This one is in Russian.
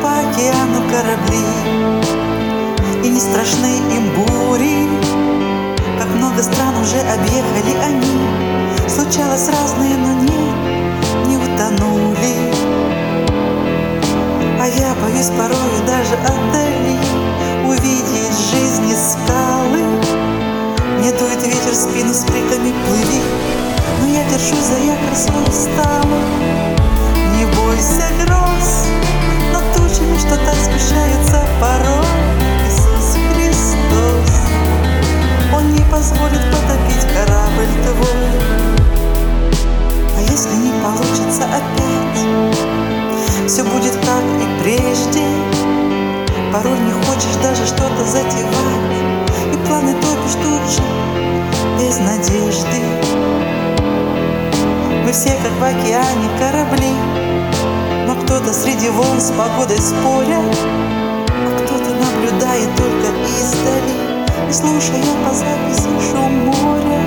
по океану корабли, и не страшны им бури. Как много стран уже объехали они, случалось разные, но не утонули. А я боюсь порою даже отдали увидеть в жизни скалы. Мне дует ветер в спину с криками «плыви», но я держусь за якорь свой усталый. Не бойся гроз над тучами, что так сгущаются порой. Иисус Христос, Он не позволит потопить корабль твой. А если не получится опять, все будет как и прежде. Порой не хочешь даже что-то затевать, и планы топишь тут же без надежды. Мы все как в океане корабли, но кто-то среди волн с погодой споря, а кто-то наблюдает только издали, и слушая по записи шум моря.